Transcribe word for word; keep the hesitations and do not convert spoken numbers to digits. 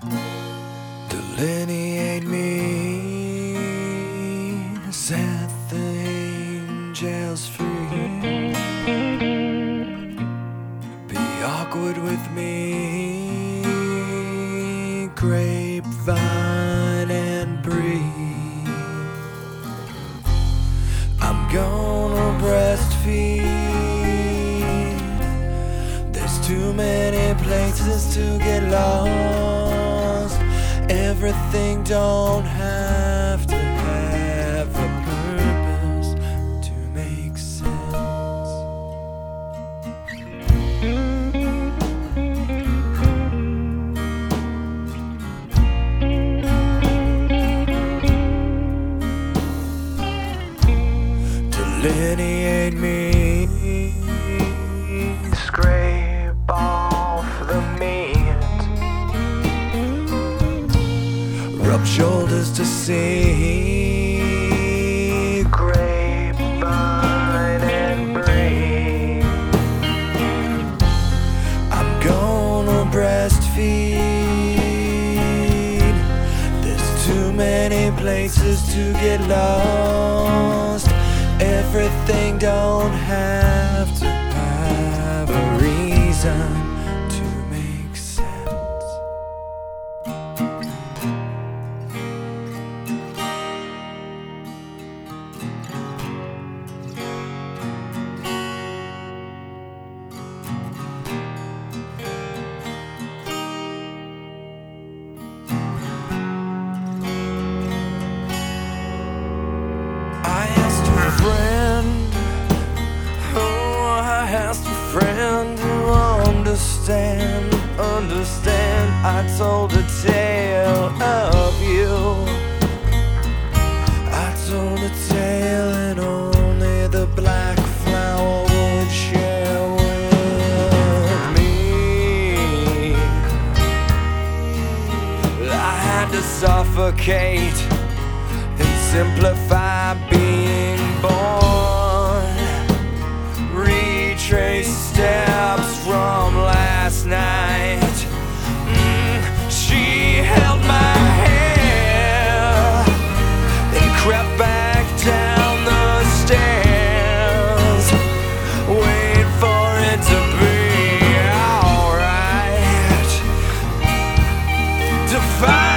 Delineate me, set the angels free. Be awkward with me, grapevine and breathe. I'm gonna breastfeed. There's too many places to get lost. Everything don't have to have a purpose to make sense. Delineate me, scrape off the meat, rub shoulders to see, grapevine and breathe. I'm gonna breastfeed. There's too many places to get lost. Everything don't have to have a reason to make sense. Friend, oh, I asked a friend to understand, understand. I told a tale of you. I told a tale and only the black flower would share with me. I had to suffocate and simplify being born. Retrace steps from last night. Mm, she held my hair and crept back down the stairs. Wait for it to be alright. To find